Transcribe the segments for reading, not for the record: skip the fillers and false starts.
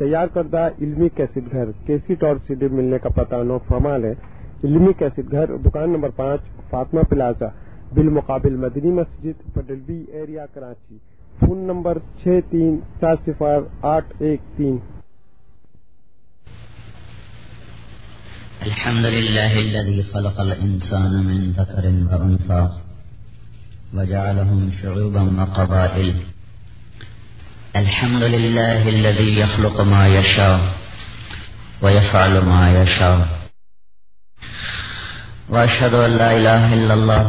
تیار کردہ علمی کیسٹ گھر کیسٹ اور CD ملنے کا پتہ نو فرمان ہے۔ علمی کیسٹ گھر دکان نمبر 5 فاطمہ پلازا بالمقابل مدنی مسجد پڈلبی ایریا کراچی۔ Phone number 63400813۔ الحمد لله الذي خلق الإنسان من ذكر وأنثى وجعلهم شعوبا وقبائل. الحمد لله الذي يخلق ما يشاء ويفعل ما يشاء. وأشهد أن لا إله إلا الله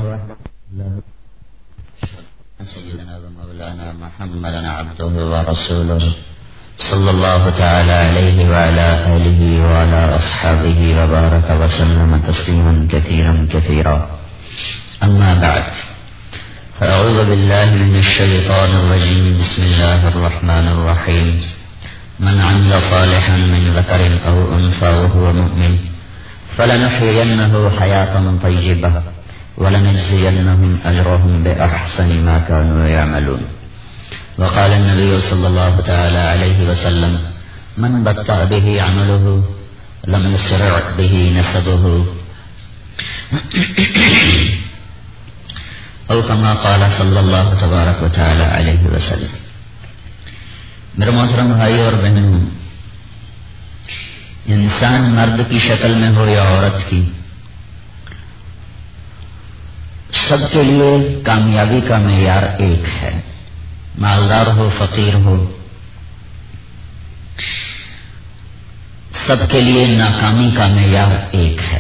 سيدنا ومولانا محمدا عبده ورسوله صلى الله تعالى عليه وعلى آله وعلى أصحابه وبارك وسلم تسليما كثيرا كثيرا. أما بعد، فأعوذ بالله من الشيطان الرجيم. بسم الله الرحمن الرحيم. من عمل صالحا من ذكر أو أنثى وهو مؤمن فلنحيينه حياة طيبة ولنجزينهم أجرهم بأحسن ما كانوا يعملون. وقال النبي صلى الله تعالى عليه وسلم: من بطأ به عمله لم يسرع به نسبه، او كما قال صلی اللہ تبارک و تعالی علیہ وسلم. میرے محترم بھائی اور بہنوں، انسان مرد کی شکل میں ہو یا عورت کی، سب کے لیے کامیابی کا معیار ایک ہے. مالدار ہو فقیر ہو، سب کے لیے ناکامی کا معیار ایک ہے.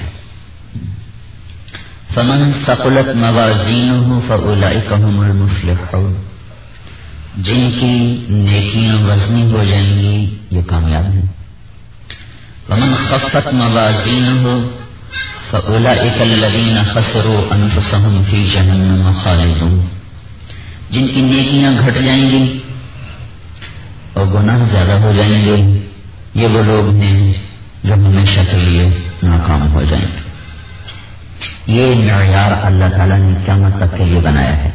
فمن ثقلت موازینہ فاولئک هم المفلحون. جن کی نیکیاں وزنی ہو جائیں گی یہ کامیاب ہیں. ومن خفت موازینہ فاولئک الذین خسروا انفسهم فی جہنم خالدون. جن کی نیکیاں گھٹ جائیں گی اور گناہ زیادہ ہو جائیں گے یہ وہ لوگ ہیں جو ہمیشہ کے لیے ناکام ہو جائیں گے. یہ معیار اللہ تعالیٰ نے قیامت تک کے لیے بنایا ہے.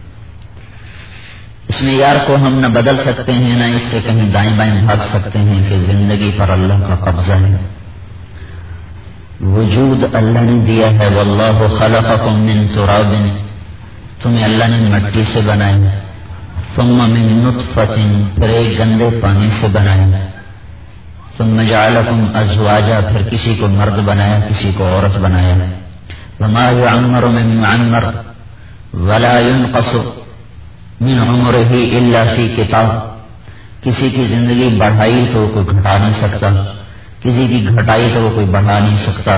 اس معیار کو ہم نہ بدل سکتے ہیں نہ اس سے کہیں دائیں بائیں بھاگ سکتے ہیں کہ زندگی پر اللہ کا قبضہ ہے. وجود اللہ نے دیا ہے. واللہ خلقکم من تراب، تمہیں اللہ نے مٹی سے بنایا. ثم من نطفۃ، پھر ایک گندے پانی سے بنایا. ثم جعلکم ازواجا، پھر کسی کو مرد بنایا کسی کو عورت بنایا. وما يعمر من معمر ولا ينقص من عمره الا في کتاب. کسی کی زندگی بڑھائی تو کوئی گھٹا نہیں سکتا، کسی کی گھٹائی تو کوئی بڑھا نہیں سکتا.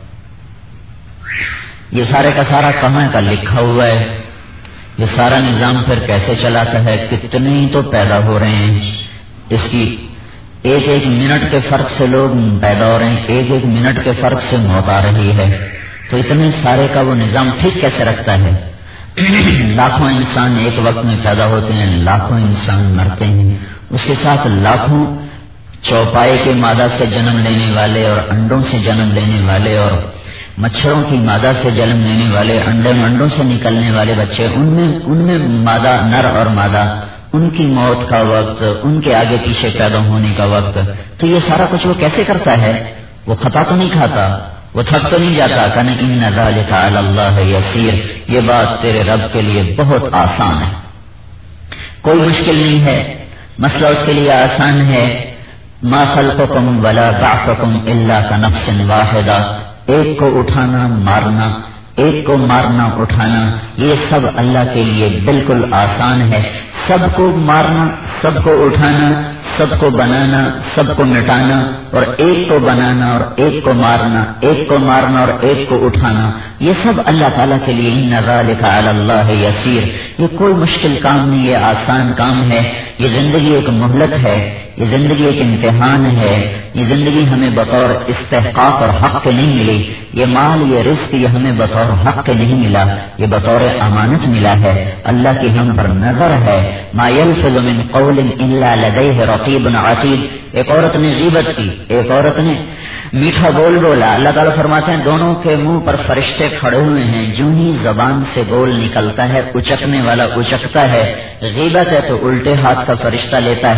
یہ سارے کا سارا کہاں کا لکھا ہوا ہے. یہ سارا نظام پھر کیسے چلاتا ہے، کتنے ہی تو پیدا ہو رہے ہیں. اس کی ایک ایک منٹ کے فرق سے لوگ پیدا ہو رہے ہیں، ایک ایک منٹ کے فرق سے موت آ رہی ہے. تو اتنے سارے کا وہ نظام ٹھیک کیسے رکھتا ہے؟ لاکھوں انسان ایک وقت میں پیدا ہوتے ہیں، لاکھوں انسان مرتے ہیں، اس کے ساتھ لاکھوں چوپائے کے مادہ سے جنم لینے والے اور انڈوں سے جنم لینے والے اور مچھروں کی مادہ سے جنم لینے والے، انڈوں سے نکلنے والے بچے، ان میں مادہ نر اور مادہ، ان کی موت کا وقت، ان کے آگے پیچھے پیدا ہونے کا وقت. تو یہ سارا کچھ وہ کیسے کرتا ہے؟ وہ خطا تو نہیں کھاتا، وہ تھک تو نہیں جاتا. کہ ان ذلک علی اللہ یسیر، یہ بات تیرے رب کے لیے بہت آسان ہے، کوئی مشکل نہیں ہے، مسئلہ اس کے لیے آسان ہے. ما خلقکم ولا بعثکم الا کنفس واحدہ. ایک کو اٹھانا مارنا، ایک کو مارنا اٹھانا، یہ سب اللہ کے لیے بالکل آسان ہے. سب کو مارنا، سب کو اٹھانا، سب کو بنانا، سب کو مٹانا، اور ایک کو بنانا اور ایک کو مارنا، ایک کو مارنا اور ایک کو اٹھانا، یہ سب اللہ تعالیٰ کے لیے ان ذالک علی اللہ یسیر. یہ کوئی مشکل کام نہیں، یہ آسان کام ہے. یہ زندگی ایک مہلت ہے، یہ زندگی ایک امتحان ہے. یہ زندگی ہمیں بطور استحقاق اور حق کے نہیں ملی. یہ مال، یہ رزق، یہ ہمیں بطور حق کے نہیں ملا، یہ بطور امانت ملا ہے. اللہ کی ہم پر نظر ہے. ما یلفظ من قول الا لدیہ رقیب عتید. ایک عورت نے غیبت کی، ایک عورت نے میٹھا بول بولا. اللہ تعالیٰ فرماتے ہیں دونوں کے منہ پر فرشتے کھڑے ہوئے ہیں. جو ہی زبان سے بول نکلتا ہے اچکنے والا اچکتا ہے. غیبت ہے تو الٹے ہاتھ کا فرشتہ لیتا ہے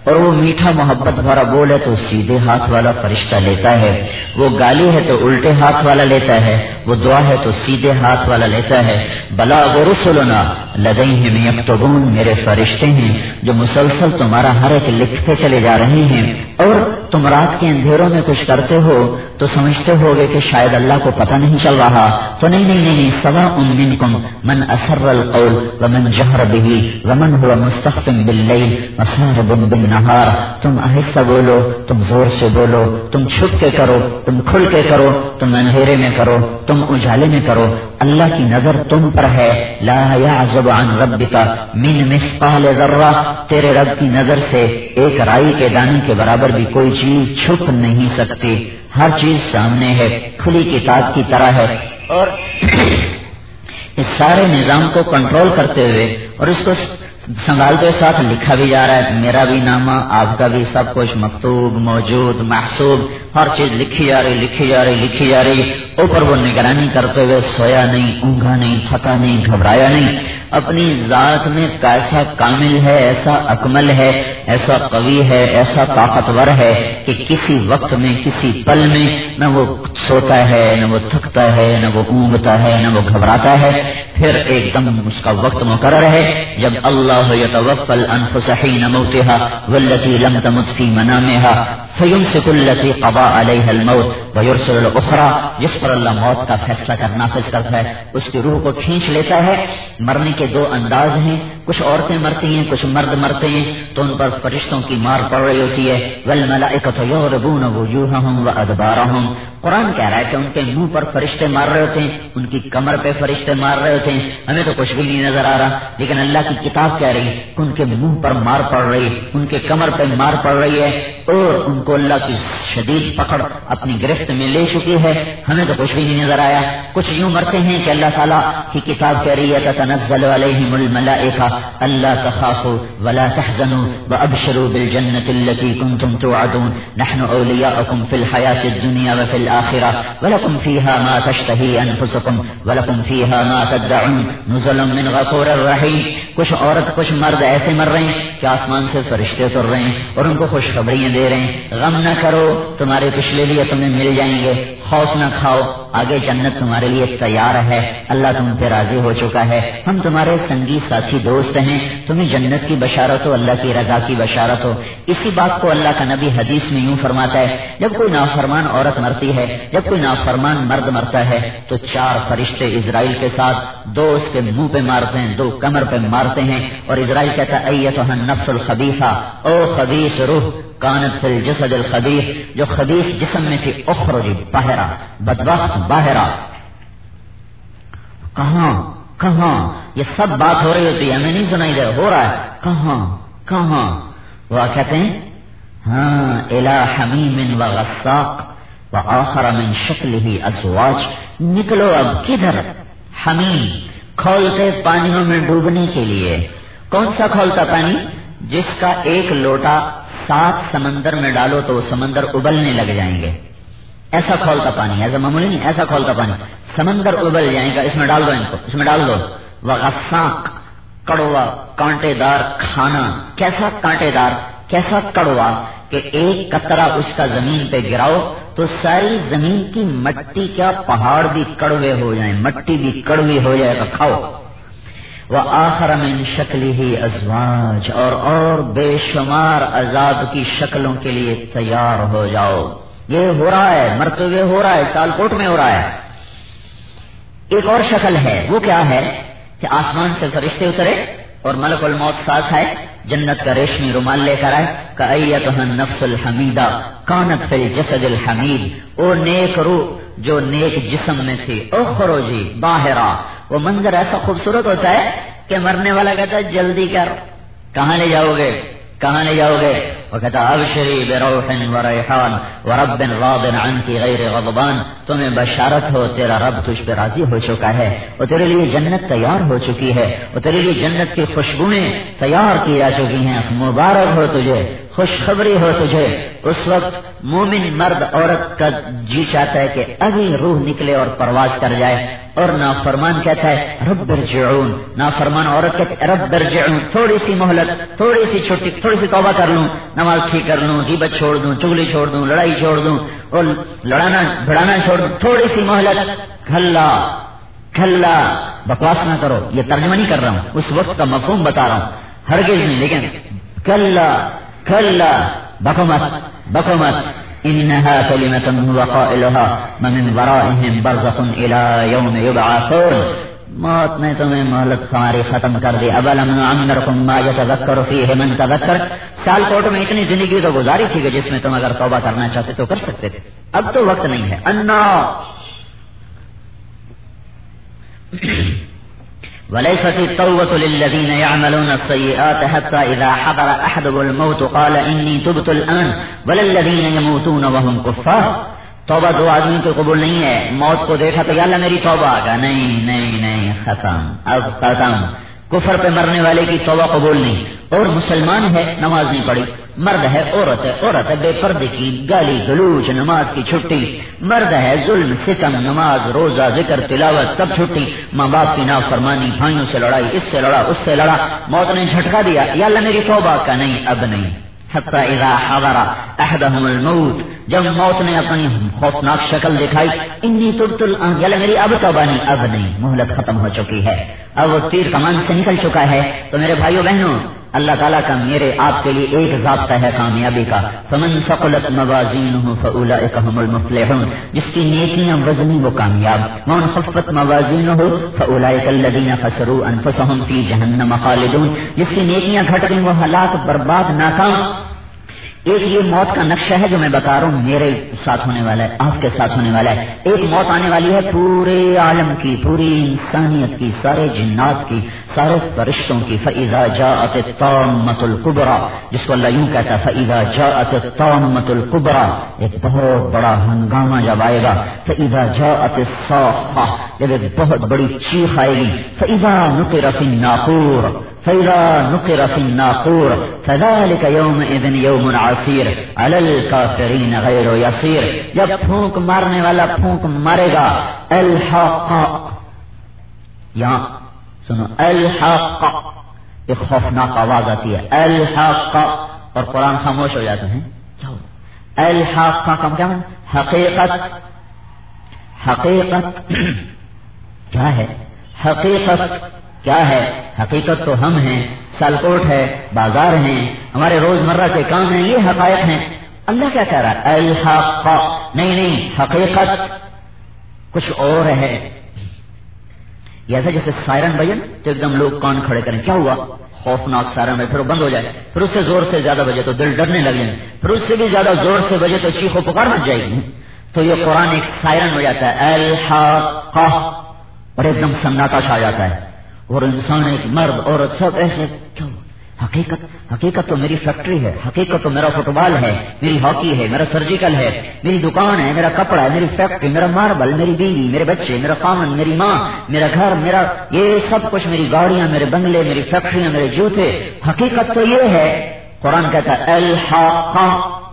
اور وہ میٹھا محبت بھرا بول ہے تو سیدھے ہاتھ والا فرشتہ لیتا ہے، وہ گالی ہے تو الٹے ہاتھ والا لیتا ہے، وہ دعا ہے تو سیدھے ہاتھ والا لیتا ہے۔ بلاغ رسلنا لدیہم یکتبون، میرے فرشتے ہیں جو مسلسل تمہارا ہر ایک لکھتے چلے جا رہے ہیں۔ اور تم رات کے اندھیروں میں کچھ کرتے ہو تو سمجھتے ہوگے کہ شاید اللہ کو پتہ نہیں چل رہا، تو نہیں، سواء منکم من اسر القول ومن جہر بہ ومن هو مستخف باللیل وسارب بالنہار، تم آہستہ بولو، تم زور سے بولو، تم چھپ کے کرو، تم کھل کے کرو، تم اندھیرے میں کرو، تم اجالے میں کرو، اللہ کی نظر تم پر ہے۔ لا یعزب عن ربک من مثقال ذرہ، تیرے رب کی نظر سے ایک رائی کے دانے کے برابر بھی کوئی چیز چھپ نہیں سکتی، ہر چیز سامنے ہے، کھلی کتاب کی طرح ہے۔ اور اس سارے نظام کو کنٹرول کرتے ہوئے اور اس کو سنبھالتے ساتھ لکھا بھی جا رہا ہے، میرا بھی نامہ، آپ کا بھی، سب کچھ مکتوب، موجود، محسوب، ہر چیز لکھی جا رہی۔ اوپر وہ نگرانی کرتے ہوئے سویا نہیں، اونگا نہیں، تھکا نہیں، گھبرایا نہیں، اپنی ذات میں کیسا کامل ہے، ایسا اکمل ہے، ایسا قوی ہے، ایسا طاقتور ہے کہ کسی وقت میں، کسی پل میں نہ وہ سوتا ہے، نہ وہ تھکتا ہے، نہ وہ اونگتا ہے، نہ وہ گھبراتا ہے۔ پھر ایک دم اس کا وقت مقرر ہے، جب اللہ یتوفی الانفس حین موتها والتي لم تمت في منامها فيمسك التي قضى عليها الموت ويرسل الاخرى، جس پر اللہ موت کا فیصلہ کر نافذ کرتا ہے اس کی روح کو کھینچ لیتا ہے۔ مرنے کے دو انداز ہیں، کچھ عورتیں مرتی ہیں، کچھ مرد مرتے ہیں، تو ان پر فرشتوں کی مار پڑ رہی ہوتی ہے۔ والملائکۃ یضربون وجوہہم وادبارہم، قرآن کہہ رہا ہے کہ ان کے منہ پر فرشتے مار رہے ہوتے ہیں، ان کی کمر پہ فرشتے مار رہے ہوتے ہیں، ہمیں تو کچھ بھی نہیں نظر آ رہا، لیکن اللہ کی کتاب کہہ رہی ہے کہ ان کے منہ پر مار پڑ رہی ہے، ان کے کمر پہ مار پڑ رہی ہے، اور ان کو اللہ کی شدید پکڑ اپنی گرفت میں لے چکی ہے، ہمیں تو کچھ بھی نہیں نظر آیا۔ کچھ یوں مرتے ہیں کہ اللہ تعالیٰ کی کتاب کہہ رہی ہے تتنزل علیہم الملائکہ الا تخافوا ولا تحزنوا وابشروا بالجنة التي كنتم توعدون نحن اولیاؤکم فی الحیاة الدنیا وفی الآخرہ ولکم فیہا ما تشتہی انفسکم ولکم فیہا ما تدعون نزلا من غفور الرحیم۔ کچھ عورت، کچھ مرد ایسے مر رہے ہیں کہ آسمان سے فرشتے اتر رہے ہیں اور ان کو خوشخبریاں دے رہے ہیں، غم نہ کرو، تمہارے پچھلے لیے تمہیں مل جائیں گے، خوف نہ کھاؤ، آگے جنت تمہارے لیے تیار ہے، اللہ تم پہ راضی ہو چکا ہے، ہم تمہارے سنگی ساتھی دوست ہیں، تمہیں جنت کی بشارت ہو، اللہ کی رضا کی بشارت ہو۔ اسی بات کو اللہ کا نبی حدیث میں یوں فرماتا ہے، جب کوئی نافرمان عورت مرتی ہے، جب کوئی نافرمان مرد مرتا ہے تو 4 فرشتے اسرائیل کے ساتھ، 2 اس کے منہ پہ مارتے ہیں، 2 کمر پہ مارتے ہیں، اور اسرائیل کہتا ہے ایتھا النفس الخبیثہ، او خبیث روح کانت فی الجسد الخبیث، جو خبیث جسم میں تھی، اخرج باہرہ، بدبخت باہرہ۔ کہاں یہ سب بات ہو رہی ہوتی ہے، ہمیں نہیں سنائی دے، ہو رہا ہے کہاں؟ وہ کہتے ہیں ہاں الی حمیم وغساق وآخر من شکلہ ازواج، نکلو اب کدھر؟ حمیم، کھولتے پانیوں میں ڈوبنے کے لیے۔ کون سا کھولتا پانی؟ جس کا 1 لوٹا 7 سمندر میں ڈالو تو وہ سمندر ابلنے لگ جائیں گے، ایسا کھولتا پانی، ایسا معمولی نہیں، ایسا کھولتا پانی، سمندر ابل جائے گا، اس میں ڈال دو، ان کو اس میں ڈال دو۔ وغساق، کڑوا، کانٹے دار کھانا، کیسا کانٹے دار، کیسا کڑوا کہ 1 قطرہ اس کا زمین پہ گراؤ تو ساری زمین کی مٹی، کیا پہاڑ بھی کڑوے ہو جائیں، مٹی بھی کڑوی ہو جائے تو کھاؤ۔ وآخر من شکلہ ازواج، اور بے شمار عذاب کی شکلوں کے لیے تیار ہو جاؤ۔ یہ ہو رہا ہے، مرتے ہوئے ہو رہا ہے، سال کوٹ میں ہو رہا ہے۔ ایک اور شکل ہے، وہ کیا ہے کہ آسمان سے فرشتے اترے اور ملک الموت ساتھ آئے، جنت کا ریشمی رومال لے کر آئے، کأیتھا النفس الحمیدہ کانت فی الجسد الحمید، او نیک روح جو نیک جسم میں تھی، اخرجی باہرہ۔ وہ منظر ایسا خوبصورت ہوتا ہے کہ مرنے والا کہتا ہے جلدی کر، کہاں لے جاؤ گے؟ وہ کہتا ابشری بروح وریحان ورب راض عنک غیر غضبان، تمہیں بشارت ہو، تیرا رب تجھ پہ راضی ہو چکا ہے، اور تیرے لیے جنت تیار ہو چکی ہے، اور تیرے لیے جنت کی خوشبوئیں تیار کی جا چکی ہیں، مبارک ہو تجھے، خوشخبری ہو تجھے۔ اس وقت مومن مرد عورت کا جی چاہتا ہے کہ ابھی روح نکلے اور پرواز کر جائے، اور نافرمان کہتا ہے رب ارجعون، نافرمان عورت کہتی ہے رب ارجعون، تھوڑی سی مہلت، تھوڑی سی چھٹی، تھوڑی سی توبہ کر لوں، نماز ٹھیک کر لوں، غیبت چھوڑ دوں، چغلی چھوڑ دوں، لڑائی چھوڑ دوں اور لڑانا بھڑانا چھوڑ دوں، تھوڑی سی مہلت. کھلا کھلا، بکواس نہ کرو، یہ ترجمہ نہیں کر رہا ہوں، اس وقت کا مفہوم بتا رہا ہوں، ہرگز نہیں، لیکن کھلا کھلا، بکو مت بکو مت. انہا کلمۃ هو قائلها ومن ورائهم برزخ الى یوم یبعثون. موت نے تمہیں مہلت ساری ختم کر دی. اولم نعمرکم ما یتذکر فیہ من تذکر. سال کوٹ میں اتنی زندگی تو گزاری تھی کہ جس میں تم اگر توبہ کرنا چاہتے تو کر سکتے تھے، اب تو وقت نہیں ہے. انا وليست التوبة للذين يعملون السيئات حتى إذا حضر أحدهم الموت قال إني تبت الآن ولا الذين يموتون وهم كفار. توبہ دو آدمی کو قبول نہیں ہے، موت کو دیکھا تو یا اللہ میری توبہ آ گیا، نہیں نہیں نہیں، ختم اب ختم. کفر پہ مرنے والے کی توبہ قبول نہیں. اور مسلمان ہے نماز نہیں پڑھی، مرد ہے عورت ہے بے پردے کی، گالی گلوچ، نماز کی چھٹی، مرد ہے ظلم ستم، نماز روزہ ذکر تلاوت سب چھٹی، ماں باپ کی نافرمانی، بھائیوں سے لڑائی، اس سے لڑا اس سے لڑا، موت نے جھٹکا دیا، یا اللہ میری توبہ کا نہیں اب نہیں. حتی اذا حضر احدهم الموت، جب موت نے اپنی خوفناک شکل دکھائی، انی تبت الان، یا اللہ میری اب توبہ نہیں اب نہیں، مہلت ختم ہو چکی ہے، اب وہ تیر کمان سے نکل چکا ہے. تو میرے بھائیو بہنوں، اللہ تعالیٰ کا میرے آپ کے لیے ایک ضابطہ ہے کامیابی کا. فمن ثقلت موازینہ فاولئک هم المفلحون. جس کی نیکیاں وزنی وہ کامیاب. ومن خفت موازینہ فاولئک الذین خسروا انفسهم فی جہنم خالدون. جس کی نیکیاں گھٹ گئیں وہ ہلاک برباد ناکام. ایک یہ موت کا نقشہ ہے جو میں بتا رہا ہوں، میرے ساتھ ہونے والا ہے، آپ کے ساتھ ہونے والا ہے. ایک موت آنے والی ہے پورے عالم کی، پوری انسانیت کی، سارے جنات کی، سارے فرشتوں کی. فَإِذَا جَاءَتِ الطَّامَّةُ الْكُبْرَى، جس کو اللہ یوں کہتا ہے فَإِذَا جَاءَتِ الطَّامَّةُ الْكُبْرَى، ایک بہت بڑا ہنگامہ جب آئے گا. فَإِذَا جَاءَتِ الصَّاخَّةُ، جب ایک بہت بڑی چیخ آئے گی. فَإِذَا نُقِرَ فِي النَّاقُورِ، فَإِذَا نُقِرَ فِي النَّاقُورِ فَذَلِكَ يَوْمَئِذٍ يَوْمٌ عَسِيرٌ عَلَى الْكَافِرِينَ غَيْرُ يَسِيرٌ. جب پھونک مارنے والا پھونک مارے گا، الحاقہ، یہاں سنو، الحاقہ، ایک خوفناک آواز آتی ہے الحاقہ، اور قرآن خاموش ہو جاتا ہے. الحاقہ کا کیا ہے؟ حقیقت. حقیقت کیا ہے؟ حقیقت کیا ہے؟ حقیقت تو ہم ہیں، سالکوٹ ہے، بازار ہیں، ہمارے روزمرہ کے کام ہیں، یہ حقائق ہیں. اللہ کیا کہہ رہا ہے؟ الحاقہ، نہیں حقیقت کچھ اور ہے. ایسا جیسے سائرن بجن تو ایک دم لوگ کان کھڑے کریں، کیا ہوا؟ خوفناک سائرن بجے، پھر وہ بند ہو جائے، پھر اس سے زور سے زیادہ بجے تو دل ڈرنے لگ جائے، پھر اس سے بھی زیادہ زور سے بجے تو چیخ و پکار مچ جائے گی. تو یہ قرآن ایک سائرن ہو جاتا ہے الحاقہ، اور ایک دم سناٹا چھا جاتا ہے، اور انسان ایک مرد عورت سب ایسے. کیوں؟ حقیقت تو میری فیکٹری ہے، حقیقت تو میرا فٹ بال ہے، میری ہاکی ہے، میرا سرجیکل ہے، میری دکان ہے، میرا کپڑا ہے، میری فیکٹری، میرا ماربل، میری بیوی، میرے بچے، میرا خامن، میری ماں، میرا گھر، میرا یہ سب کچھ، میری گاڑیاں، میرے بنگلے، میری فیکٹریاں، میرے جوتے. حقیقت تو یہ ہے. قرآن کہتا ہے الحاقہ،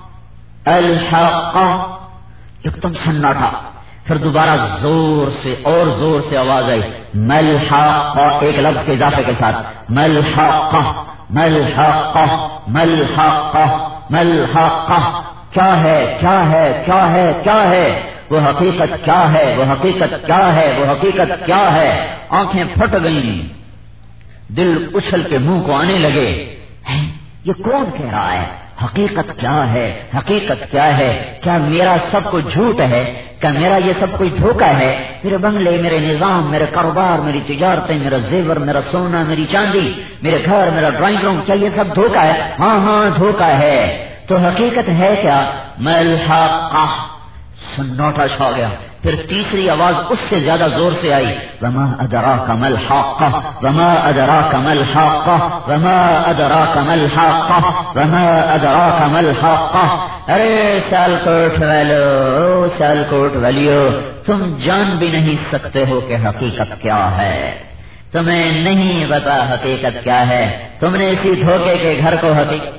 الحاقہ، ایک دم سناٹا. پھر دوبارہ زور سے اور زور سے آواز آئی ملحقہ، ایک لفظ کے اضافے کے ساتھ، ملحقہ ملحقہ ملحقہ ملحقہ. کیا ہے کیا ہے کیا ہے کیا ہے؟ وہ حقیقت کیا ہے؟ وہ حقیقت کیا ہے؟ وہ حقیقت کیا ہے؟ آنکھیں پھٹ گئیں، دل اچھل کے منہ کو آنے لگے. یہ کون کہہ رہا ہے؟ حقیقت کیا ہے؟ حقیقت کیا ہے؟ کیا میرا سب کچھ جھوٹ ہے؟ کیا میرا یہ سب کچھ دھوکہ ہے؟ میرے بنگلے، میرے نظام، میرے کاروبار، میری تجارتیں، میرا زیور، میرا سونا، میری چاندی، میرے گھر، میرا ڈرائنگ روم، کیا یہ سب دھوکہ ہے؟ ہاں دھوکہ ہے. تو حقیقت ہے کیا؟ ملحقہ. سناٹا چھا گیا. پھر تیسری آواز اس سے زیادہ زور سے آئی، وما ادراک ملحقہ وما ادراک ملحقہ وما ادراک ملحقہ وما ادراک ملحقہ. ارے سیالکوٹ والو، سیالکوٹ والیو، تم جان بھی نہیں سکتے ہو کہ حقیقت کیا ہے. تمہیں نہیں پتا حقیقت کیا ہے. تم نے اسی دھوکے کے گھر کو حقیقت،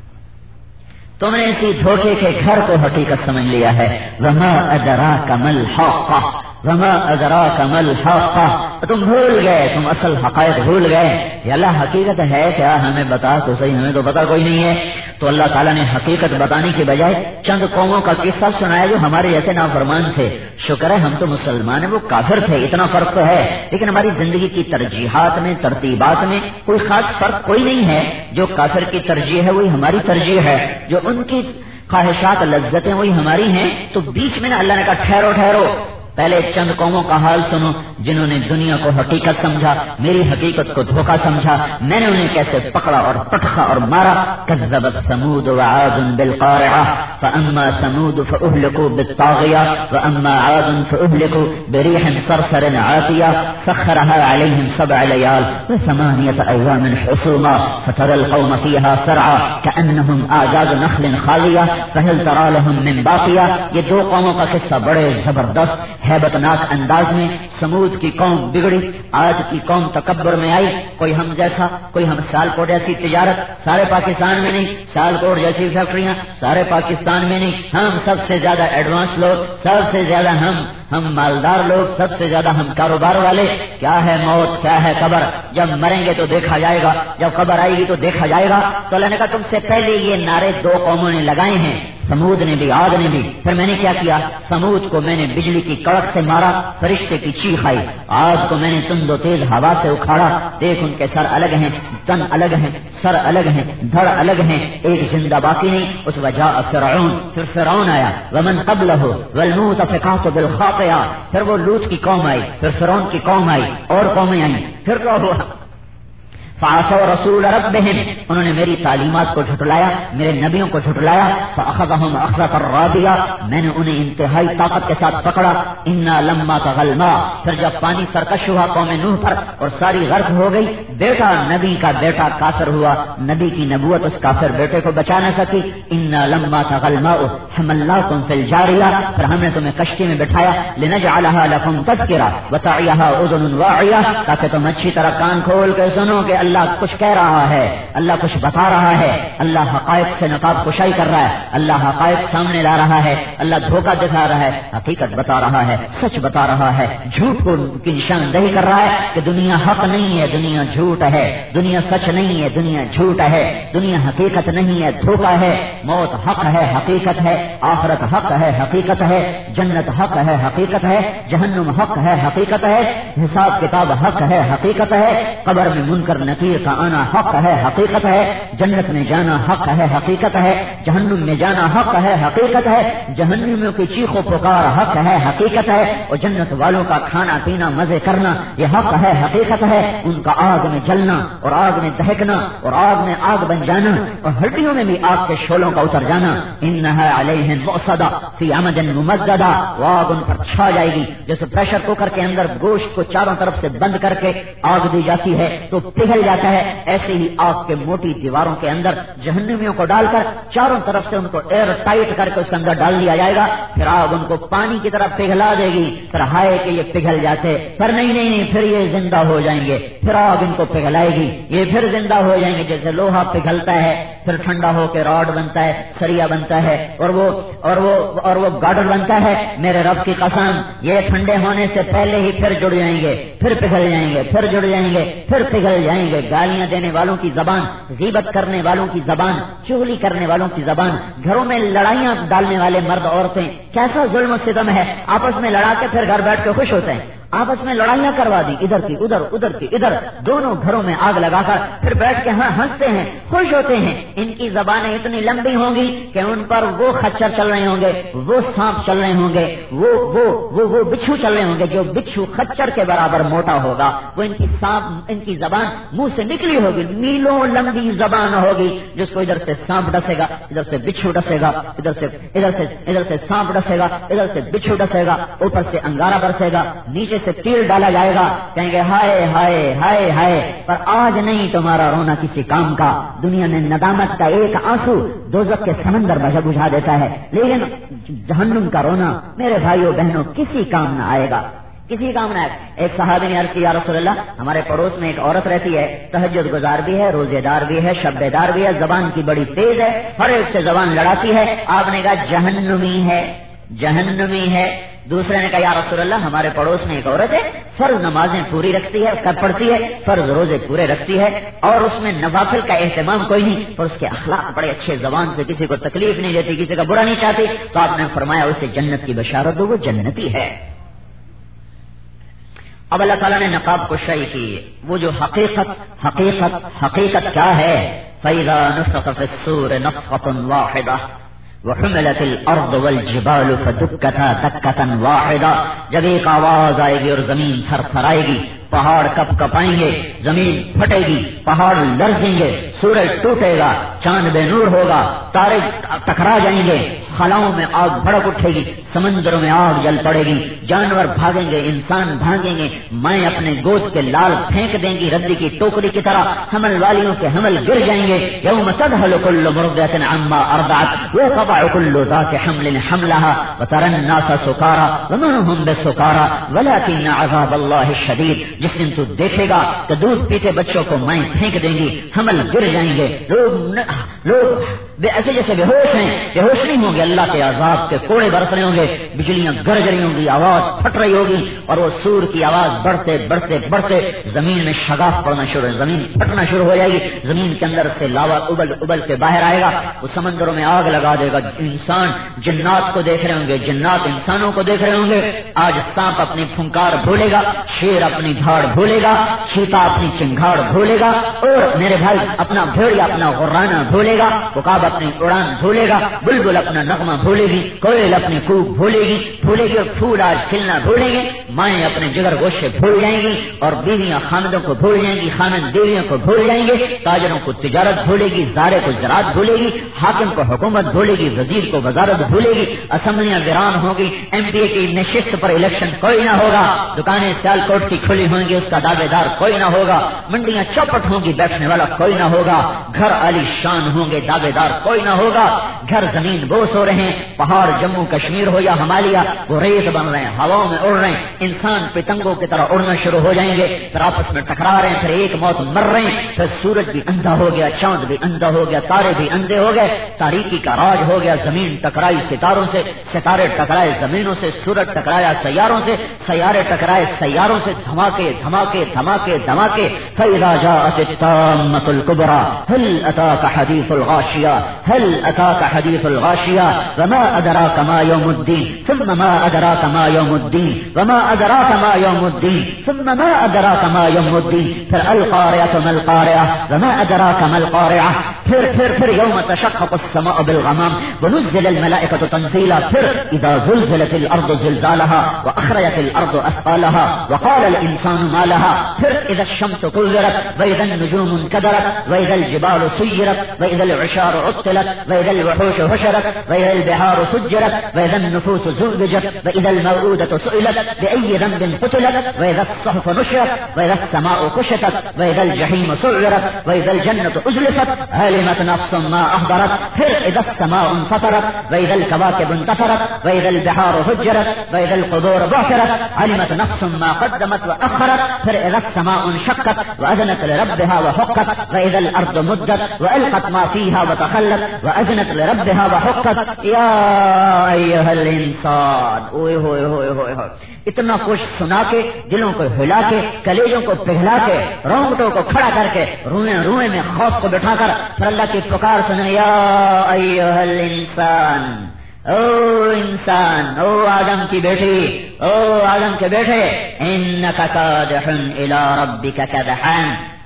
تم نے اسی دھوکے کے گھر کو حقیقت سمجھ لیا ہے. وما ادراک ملحقہ وما ادراک ما الحاقہ، تم بھول گئے، تم اصل حقائق بھول گئے. یا اللہ حقیقت ہے کیا؟ ہمیں بتا تو صحیح، ہمیں تو پتا کوئی نہیں ہے. تو اللہ تعالیٰ نے حقیقت بتانے کے بجائے چند قوموں کا قصہ سنایا جو ہمارے جیسے نافرمان تھے. شکر ہے ہم تو مسلمان ہیں، وہ کافر تھے، اتنا فرق تو ہے. لیکن ہماری زندگی کی ترجیحات میں، ترتیبات میں کوئی خاص فرق کوئی نہیں ہے. جو کافر کی ترجیح ہے وہی ہماری ترجیح ہے، جو ان کی خواہشات لذتیں وہی ہماری ہیں. تو بیچ میں نا اللہ نے کہا ٹھہرو ٹھہرو، پہلے چند قوموں کا حال سنو جنہوں نے دنیا کو حقیقت سمجھا، میری حقیقت کو دھوکہ سمجھا. میں نے انہیں کیسے پکڑا اور پٹخا اور مارا. کذبت ثمود وعاد بالقارعہ فاما ثمود فاہلکوا بالطاغیہ واما عاد فاہلکوا بريح صرصر عاتیہ سخرها عليهم 7 ليال و8 أيام حسوما فترى القوم فيها سرعا كأنهم أعجاز نخل خاویہ فهل ترى لهم من باقیہ. یہ دو قوموں کا قصہ بڑے زبردست ہیبتناک انداز میں. سمود کی قوم بگڑی، آج کی قوم تکبر میں آئی. کوئی ہم جیسا، کوئی ہم سیالکوٹ جیسی تجارت سارے پاکستان میں نہیں، سیالکوٹ جیسی فیکٹریاں سارے پاکستان میں نہیں. ہم سب سے زیادہ ایڈوانس لوگ، سب سے زیادہ ہم مالدار لوگ، سب سے زیادہ ہم کاروبار والے. کیا ہے موت، کیا ہے قبر؟ جب مریں گے تو دیکھا جائے گا، جب قبر آئے گی تو دیکھا جائے گا. تو اللہ نے کہا تم سے پہلے یہ نعرے دو قوموں نے لگائے ہیں، سمود نے بھی، عاد نے بھی. پھر میں نے کیا کیا؟ سمود کو میں نے بجلی کی کڑک سے مارا، فرشتے کی چیخ آئی. عاد کو میں نے تند و تیز ہوا سے اکھاڑا. دیکھ ان کے سر الگ ہیں، تن الگ ہیں، سر الگ ہیں، دھڑ الگ ہیں، ایک زندہ باقی نہیں. اس وجہ فرعون، پھر فرعون آیا. ومن قبلہ والمؤتفقات بالخاطئہ، پھر وہ لوط کی قوم آئی، پھر فرعون کی قوم آئی، اور قومیں آئیں. پھر کیا ہوا؟ فعصوا رسول ربهم، انہوں نے میری تعلیمات کو جھٹلایا، میرے نبیوں کو جھٹلایا. فاخذهم اخذة رابیہ، میں نے انہیں انتہائی طاقت کے ساتھ پکڑا. انا لما طغى الماء، پھر جب پانی سرکش ہوا قوم نوح پر اور ساری غرق ہو گئی، بیٹا نبی کا بیٹا کافر ہوا، نبی کی نبوت اس کافر بیٹے کو بچا نہ سکی. انا لما طغى الماء حملناكم في الجاریہ، پھر ہم نے تمہیں کشتی میں بٹھایا. لنجعلها لكم تذکرہ وتعیها اذن واعیہ، تاکہ تم اچھی طرح کان کھول کے سنو کہ اللہ کچھ کہہ رہا ہے، اللہ کچھ بتا رہا ہے، اللہ حقائق سے نقاب کشائی کر رہا ہے، اللہ حقائق سامنے لا رہا ہے، اللہ دھوکہ دکھا رہا ہے، حقیقت بتا رہا ہے، سچ بتا رہا ہے، جھوٹ کو کی نشاندہی کر رہا ہے کہ دنیا حق نہیں ہے، دنیا جھوٹ ہے، دنیا سچ نہیں ہے، دنیا جھوٹ ہے، دنیا حقیقت نہیں ہے، دھوکہ ہے. موت حق ہے، حقیقت ہے، آخرت حق ہے، حقیقت ہے، جنت حق ہے، حقیقت ہے، جہنم حق ہے، حقیقت ہے، حساب کتاب حق ہے، حقیقت ہے، قبر میں منکر نکیر کا آنا حق ہے، حقیقت ہے، جنت میں جانا حق ہے، حقیقت ہے، جہنم میں جانا حق ہے، حقیقت ہے، جہنمیوں کی چیخ و پکار حق ہے، حقیقت ہے، اور جنت والوں کا کھانا پینا مزے کرنا یہ حق ہے، حقیقت ہے. ان کا آگ میں جلنا اور آگ میں دہکنا اور آگ میں آگ بن جانا اور ہڈیوں میں بھی آگ کے شعلوں کا اتر جانا. انہا علیہم مؤصدہ فی عمد ممددہ، وہ آگ ان پر چھا جائے گی جیسے پریشر کوکر کے اندر گوشت کو چاروں طرف سے بند کر کے آگ دی جاتی ہے تو پگھل جاتا ہے. ایسے ہی آگ کے موٹی دیواروں کے اندر جہنمیوں کو ڈال کر چاروں طرف سے ان کو ایئر ٹائٹ کر کے اس کے اندر ڈال دیا جائے گا. پھر آگ ان کو پانی کی طرف پگھلا دے گی. پھر ہائے کہ یہ پگھل جاتے، پر نہیں پھر یہ زندہ ہو جائیں گے. پھر آگ ان کو پگھلائے گی، یہ پھر زندہ ہو جائیں گے. جیسے لوہا پگھلتا ہے پھر ٹھنڈا ہو کے راڈ بنتا ہے، سریا بنتا ہے اور وہ گاڈر بنتا ہے. میرے رب کی قسم یہ ٹھنڈے ہونے سے پہلے ہی پھر جڑ جائیں گے، پھر پگھل جائیں گے، پھر جڑ جائیں گے، پھر پگھل جائیں گے. گالیاں دینے والوں کی زبان، غیبت کرنے والوں کی زبان، چغلی کرنے والوں کی زبان، گھروں میں لڑائیاں ڈالنے والے مرد عورتیں، کیسا ظلم و ستم ہے. آپس میں لڑا کے پھر گھر بیٹھ کے خوش ہوتے ہیں. آپس میں لڑائیاں کروا دی، ادھر کی ادھر، ادھر کی ادھر، دونوں گھروں میں آگ لگا کر پھر بیٹھ کے ہنستے ہیں، خوش ہوتے ہیں. ان کی زبانیں اتنی لمبی ہوں گی کہ ان پر وہ خچر چل رہے ہوں گے، وہ سانپ چل رہے ہوں گے، وہ بچھو چل رہے ہوں گے. جو بچھو خچر کے برابر موٹا ہوگا وہ ان کی زبان منہ سے نکلی ہوگی، میلوں لمبی زبان ہوگی جس کو ادھر سے سانپ ڈسے گا، ادھر سے بچھو ڈسے گا، ادھر سے سانپ ڈسے گا، ادھر سے بچھو ڈسے گا، اوپر سے انگارہ برسے گا، نیچے سے تیل ڈالا جائے گا. کہیں گے ہائے ہائے ہائے ہائے. پر آج نہیں تمہارا رونا کسی کام کا. دنیا میں ندامت کا ایک آنسو دوزخ کے سمندر بجھا دیتا ہے، لیکن جہنم کا رونا میرے بھائیوں بہنوں کسی کام نہ آئے گا، کسی کام نہ آئے. ایک صحابی نے عرض کیا یا رسول اللہ، ہمارے پڑوس میں ایک عورت رہتی ہے، تہجد گزار بھی ہے، روزے دار بھی ہے، شب بیدار بھی ہے، زبان کی بڑی تیز ہے، ہر ایک سے زبان لڑاتی ہے. آپ نے کہا جہنمی ہے، دوسرے نے کہا یا رسول اللہ ہمارے پڑوس میں ایک عورت ہے، فرض نمازیں پوری رکھتی ہے، پڑھتی ہے، فرض روزے پورے رکھتی ہے، اور اس میں نوافل کا اہتمام کوئی نہیں، اور اس کے اخلاق بڑے اچھے، زبان سے کسی کو تکلیف نہیں دیتی، کسی کا برا نہیں چاہتی، تو آپ نے فرمایا اسے جنت کی بشارت دو، وہ جنتی ہے۔ اب اللہ تعالیٰ نے نقاب کشائی کی، وہ جو حقیقت کیا ہے؟ فَإِذَا نُفِخَ فِي الصُّورِ نَفْخَةٌ وَاحِدَةٌ وَحُمِلَتِ الْأَرْضُ وَالْجِبَالُ فَدُكَّتَا دَكَّةً وَاحِدَةً، جب ایک آواز آئے گی اور زمین تھر تھرائے گی، پہاڑ کپ کپائیں گے، زمین پھٹے گی، پہاڑ لرزیں گے، سورج ٹوٹے گا، چاند بے نور ہوگا، تارے ٹکرا جائیں گے، خلاؤں میں آگ بھڑک اٹھے گی، سمندروں میں آگ جل پڑے گی، جانور بھاگیں گے، انسان بھاگیں گے، مائیں اپنے گود کے لال پھینک دیں گی ردی کی ٹوکری کی طرح، حمل والیوں کے حمل گر جائیں گے، یوم تذہل کل مرضعۃ عما ارضعت وتضع کل ذات حمل حملها وترى الناس سکارى وما هم بسکارى ولكن عذاب اللہ شدید۔ جس دن تو دیکھے گا کہ دودھ پیتے بچوں کو مائیں پھینک دیں گی، حمل گر جائیں گے، لوگ ایسے جیسے بے ہوش ہیں، بے ہوش نہیں ہوں گے، اللہ کے عذاب کے کوڑے برس رہے ہوں گے، بجلیاں گرج رہی ہوں گی، آواز پھٹ رہی ہوگی، اور وہ سور کی آواز بڑھتے بڑھتے بڑھتے زمین میں شگاف پڑنا شروع، زمین پھٹنا شروع ہو جائے گی، زمین کے اندر سے لاوا ابل ابل کے باہر آئے گا، وہ سمندروں میں آگ لگا دے گا، انسان جنات کو دیکھ رہے ہوں گے، جنات انسانوں کو دیکھ رہے ہوں گے، آج سانپ اپنی پھنکار بھولے گا، شیر اپنی دھاڑ بھولے گا، چیتا اپنی چنگھاڑ بھولے گا، اور میرے بھائی اپنا بھیڑیا اپنا غرانہ بھولے گا، عقاب اپنی اڑان بھولے گا، بلبل اپنا نغمہ بھولے گی، کوئل اپنی کوک بھولے گی اور پھول آج کھلنا بھولیں گے، مائیں اپنے جگر گوشے بھول جائیں گی، اور بیویاں خامدوں کو بھول جائیں گی، خامد بیویوں کو بھول جائیں گے، تاجروں کو تجارت بھولے گی، زارے کو زراعت بھولے گی، حاکم کو حکومت بھولے گی، وزیر کو وزارت بھولے گی، اسمبلیاں ویران ہوگی، ایم پی اے کی نشست پر الیکشن کوئی نہ ہوگا، دکانیں سیال کوٹ کی کھلی ہوں گی، اس کا دعوے دار کوئی نہ ہوگا، منڈیاں چوپٹ ہوں گی، بیٹھنے والا کوئی نہ ہوگا، گھر عالی شان ہوں گے، دعوے دار کوئی نہ ہوگا، گھر زمین بوس ہو رہے ہیں، پہاڑ جموں کشمیر ہو یا ہمالیہ وہ ریت بن رہے ہیں، ہواؤں میں اڑ رہے ہیں، انسان پتنگوں کی طرح اڑنا شروع ہو جائیں گے، پھر آپس میں ٹکرا رہے ہیں، پھر ایک موت مر رہے ہیں، پھر سورج بھی اندھا ہو گیا، چاند بھی اندھا ہو گیا، تارے بھی اندھے ہو گئے، تاریکی کا راج ہو گیا، زمین ٹکرائی ستاروں سے، ستارے ٹکرائے زمینوں سے، سورج ٹکرایا سیاروں سے، سیارے ٹکرائے سیاروں سے، دھماکے دھماکے دھماکے دھماکے، فَإِذَا جَاءَتِ الطَّامَّةُ الْكُبْرَى هَلْ أَتَاكَ حَدِيثُ الْغَاشِيَةِ هَلْ أَتَاكَ حَدِيثُ الْغَاشِيَةِ وَمَا أَدْرَاكَ مَا يَوْمُ الدِّينِ ثُمَّ مَا أَدْرَاكَ مَا يَوْمُ الدِّينِ وَمَا أَدْرَاكَ مَا يَوْمُ الدِّينِ ثُمَّ مَا أَدْرَاكَ مَا يَوْمُ الدِّينِ پھر القارعة ما القارعة وما أدراك ما القارعة پھر يوم تشقق السماء بالغمام ونزل الملائكة تنزيلا پھر إذا زلزلت الأرض زلزالها وأخرجت الأرض أثقالها وقال الإنسان ما لها پھر إذا الشمس كورت وإذا النجوم انكدرت وإذا الجبال سيرت وإذا العشار عطلت وإذا الوحوش حشرت وإذا البحار سجرت وإذا النفوس زوجت وإذا الموءودة سئلت بأي ذنب قتلت وإذا الصحف نشرت وإذا السماء كشطت وإذا الجحيم سعرت وإذا الجنة أزلفت علمت نفس ما أحضرت پھر إذا السماء انفطرت وإذا الكواكب انتثرت وإذا البحار فجرت وإذا القبور بعثرت علمت نفس ما قدمت وأخرت پھر إذا السماء انشقت وأذنت لربها وحقت وإذا الأرض مدت وألقت ما فيها وتخلت وأذنت لربها وحقت يا أيها الإنسان اوئے ہوئے ہوئے ہوئے ہوئے اتنا کچھ سنا کے، دلوں کو ہلا کے، کلیجوں کو پگھلا کے، رونگٹوں کو کھڑا کر کے، روئے میں خوف کو بٹھا کر پھر اللہ کی پکار سنے، یا ایھا الانسان، او انسان، او آدم کی بیٹی، او آدم کے بیٹے، انک کادح الی ربک کدحا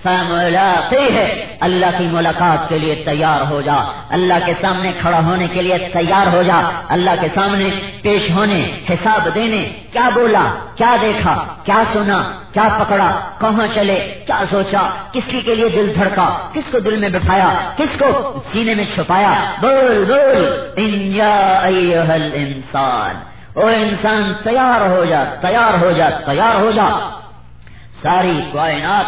فملاقیہ، اللہ کی ملاقات کے لیے تیار ہو جا، اللہ کے سامنے کھڑا ہونے کے لیے تیار ہو جا، اللہ کے سامنے پیش ہونے، حساب دینے، کیا بولا، کیا دیکھا، کیا سنا، کیا پکڑا، کہاں چلے، کیا سوچا، کس کے لیے دل دھڑکا، کس کو دل میں بٹھایا، کس کو سینے میں چھپایا، بول بول، ان یا ایھا الانسان، او انسان تیار ہو جا، تیار ہو جا، تیار ہو جا۔ ساری کائنات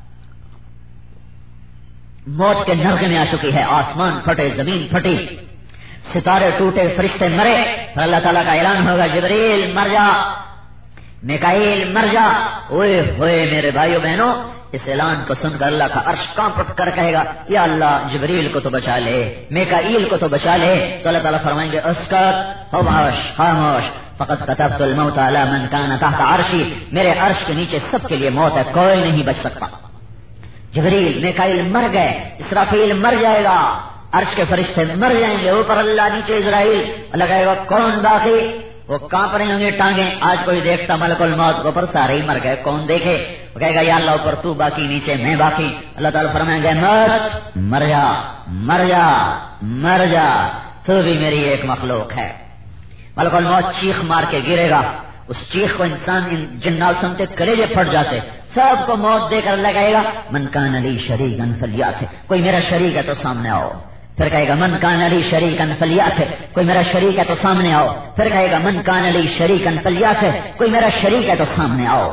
موت کے نرغے میں آ چکی ہے، آسمان پھٹے، زمین پھٹی، ستارے ٹوٹے، فرشتے مرے، پھر اللہ تعالیٰ کا اعلان ہوگا، جبریل مر جا، میکائیل مر جا۔ اوئے ہوئے میرے بھائیو بہنوں، اس اعلان کو سن کر اللہ کا عرش کانپ اٹھ کر کہے گا، یا اللہ جبریل کو تو بچا لے، میکائیل کو تو بچا لے، تو اللہ تعالیٰ فرمائیں گے، اسکت، خاموش خاموش، فقد كتبت الموت على من كان تحت عرشی، میرے عرش کے نیچے سب کے لیے موت ہے، کوئی نہیں بچ سکتا۔ جبریل میکائیل مر گئے، اسرافیل مر جائے گا، عرش کے فرشتے مر جائیں گے، اوپر اللہ نیچے اسرائیل، اللہ کہے گا کون باقی؟ وہ کہاں پر ہوں گے ٹانگیں، آج کوئی دیکھتا ملک الموت کو، پر سارے ہی مر گئے، کون دیکھے؟ وہ کہے گا یا اللہ اوپر تو باقی، نیچے میں باقی۔ اللہ تعالیٰ فرمائیں گے مر جا مر جا مر جا، تو بھی میری ایک مخلوق ہے۔ ملک الموت چیخ مار کے گرے گا، اس چیخ کو انسان جنات سنتے کلیجے پھٹ جاتے، سب کو موت دے کر لگائے گا من کان لی شریکا فلیأت، کوئی میرا شریک ہے تو سامنے آؤ۔ پھر کہے گا من کان لی شریکا فلیأت، کوئی میرا شریک ہے تو سامنے آؤ۔ پھر کہے گا من کان لی شریکا فلیأت، کوئی میرا شریک ہے تو سامنے آؤ۔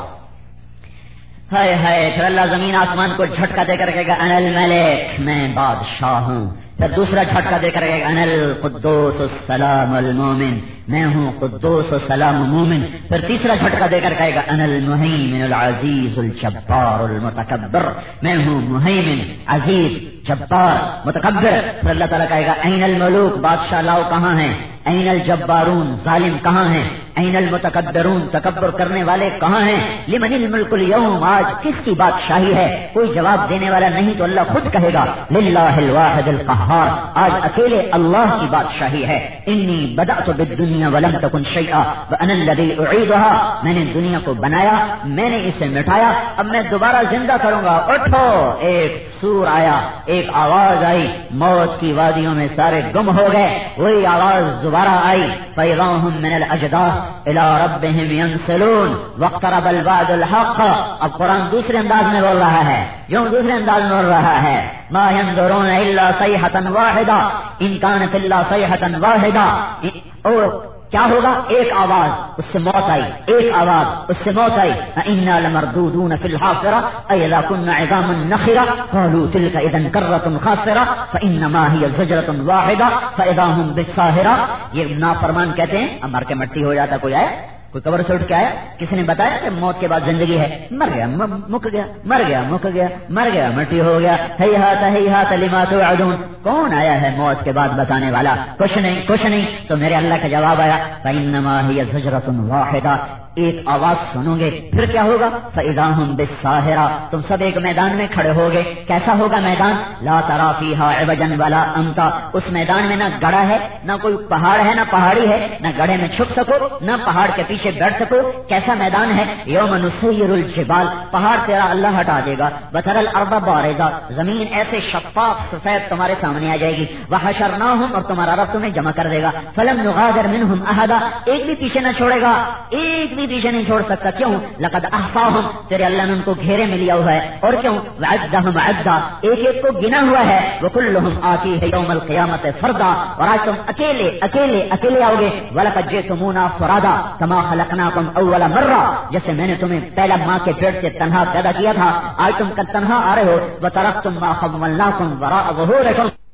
ہائے ہائے، پھر اللہ زمین آسمان کو جھٹکا دے کر کہے گا انا الملک، میں بادشاہ ہوں۔ پھر دوسرا جھٹکا دے کر کہے گا انا القدوس السلام المومن، میں ہوں قدوس و سلام مومن۔ پھر تیسرا جھٹکا دے کر کہے گا انا المہیمن العزیز الجبار المتکبر، میں ہوں مہیمن عزیز جبار متکبر۔ پھر اللہ تعالیٰ کہے گا این الملوک، بادشاہ لاؤ کہاں ہیں؟ این الجبارون، ظالم کہاں ہیں؟ این المتکبرون، تکبر کرنے والے کہاں ہیں؟ لمن الملک اليوم، آج کس کی بادشاہی ہے؟ کوئی جواب دینے والا نہیں تو اللہ خود کہے گا للہ الواحد القہار، آج اکیلے اللہ کی بادشاہی ہے۔ انی بدأت بالدنیا ولم تکن شیئا وانا الذی اعیدها، میں نے دنیا کو بنایا، میں نے اسے مٹایا، اب میں دوبارہ زندہ کروں گا۔ اٹھو، ایک سور آیا، ایک آواز آئی، موت کی وادیوں میں سارے گم ہو گئے، وہی آواز دوبارہ آئی، فإذا هم من الأجداث إلى ربهم ينسلون واقترب الوعد الحق۔ اب قرآن دوسرے انداز میں بول رہا ہے، یوں دوسرے انداز میں بول رہا ہے ما ينظرون إلا صيحة واحدة إن كانت إلا صيحة واحدة، اور کیا ہوگا؟ ایک آواز، اس سے موت آئی، ایک آواز، اس سے موت آئی، انا لمردودون فی الحافرہ اذا كنا عظاما نخرہ قالوا تلك اذا کرۃ خاسرہ فانما هي زجرۃ واحدہ فاذا هم بالساہرہ۔ یہ نافرمان کہتے ہیں اب مر کے مٹی ہو جاتا، کوئی آئے، کوئی قبر سے اٹھ کے آیا، کسی نے بتایا کہ موت کے بعد زندگی ہے؟ مر گیا مک گیا، مر گیا مک گیا، مر گیا مٹی ہو گیا۔ ہیہات لما توعدون، کون آیا ہے موت کے بعد بتانے والا؟ کچھ نہیں کچھ نہیں۔ تو میرے اللہ کا جواب آیا فإنما هي زجرۃ واحدہ، ایک آواز سنو گے، پھر کیا ہوگا؟ فإذا هم بالساہرہ، تم سب ایک میدان میں کھڑے ہوگے۔ کیسا ہوگا میدان؟ لا ترى فيها عوجا ولا امتا، اس میدان میں نہ گڑھا ہے، نہ کوئی پہاڑ ہے، نہ پہاڑی ہے، نہ گڑھے میں چھپ سکو، نہ پہاڑ کے پیچھے بیٹھ سکو۔ کیسا میدان ہے؟ یوم نسیر الجبال، پہاڑ تیرا اللہ ہٹا دے گا، وترى الارض بارزہ، زمین ایسے شفاف سفید تمہارے سامنے آ جائے گی، وحشرناہم، اور تمہارا رب تمہیں جمع کر دے گا، فلم نغادر منہم احدا، ایک بھی پیچھے نہ چھوڑے گا، ایک بھی پیچھے نہیں چھوڑ سکتا۔ کیوں؟ لقد احصاہم، تیرے اللہ نے ان کو گھیرے میں لیا ہوا ہے، اور کیوں؟ وعدہم عدا، ایک ایک کو گنا ہوا ہے، وکلہم آتیہ یوم القیامت فردا، اور آج تم اکیلے اکیلے اکیلے آؤ گے۔ ولقد جئتمونا فرادا کما خلقناکم اول مرہ، جیسے میں نے تمہیں پہلا ماں کے پیٹ سے تنہا پیدا کیا تھا، آج تم تنہا آ رہے ہو۔ وترکتم ما خولناکم وراء ظہورکم،